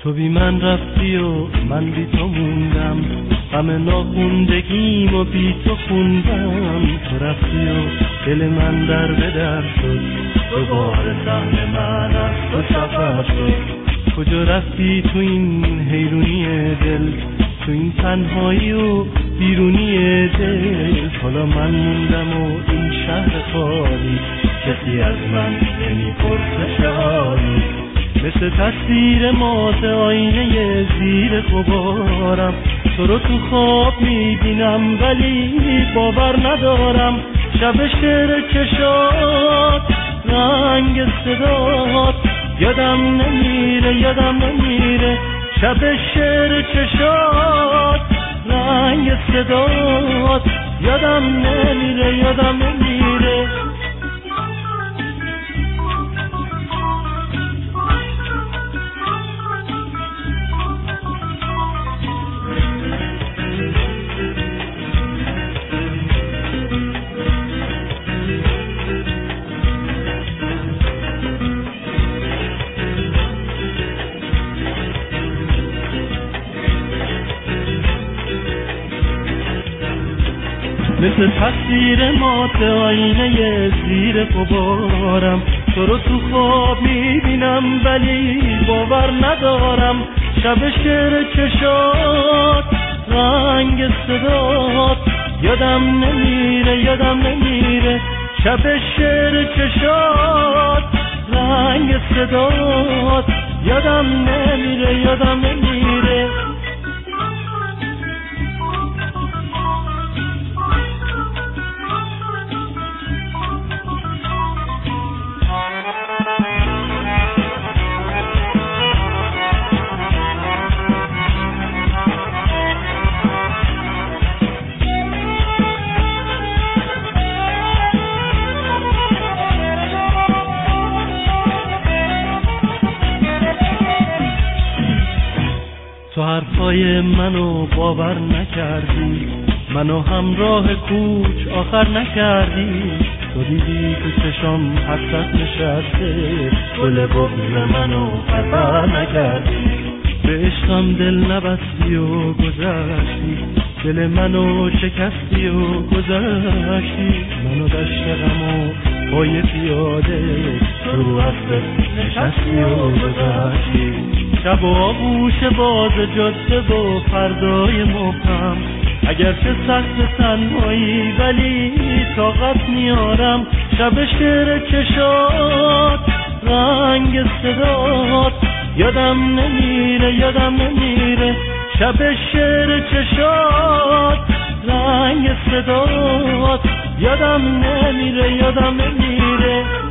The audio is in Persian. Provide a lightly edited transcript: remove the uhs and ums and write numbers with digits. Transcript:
تو بی من رفتی و من بی تو موندم، همه ناخوندگیم و بی تو خوندم. تو رفتی و دل من در به در شد، دوباره سهم من از تو سفر شد. کجا رفتی تو این حیرونی دل، تو این تنهایی و بیرونی دل؟ حالا من موندم و این شهر خالی، کسی از من نمیپرسه چه حالی. مثل تصویر مات آینه زیر غبارم، تو رو تو خواب میبینم ولی باور ندارم. شب شعر چشات، رنگ صدات، یادم نمیره. شب شعر چشات، رنگ صدات، یادم نمیره. مثل تصویر مات آینه زیر غبارم، تو رو تو خواب میبینم ولی باور ندارم. شب شعر چشات، رنگ صدات، یادم نمیره. شب شعر چشات، رنگ صدات، یادم نمیره. تو حرفای منو باور نکردی، منو همراه کوچ آخر نکردی. تو دیدی تو چشم حسرت نشسته، گل بغض منو خطر نکردی. به عشقم دل نبستی و گذشتی، دل منو شکستی و گذشتی. منو دشت غم و پای پیاده، تو اصل نشستی و گذشتی. شب و آغوش باز جاده و فردای مبهم، اگر چه سخت تنهایی ولی طاقت میارم. شب شعر چشات، رنگ صدات، یادم نمیره. شب شعر چشات، رنگ صدات، یادم نمیره.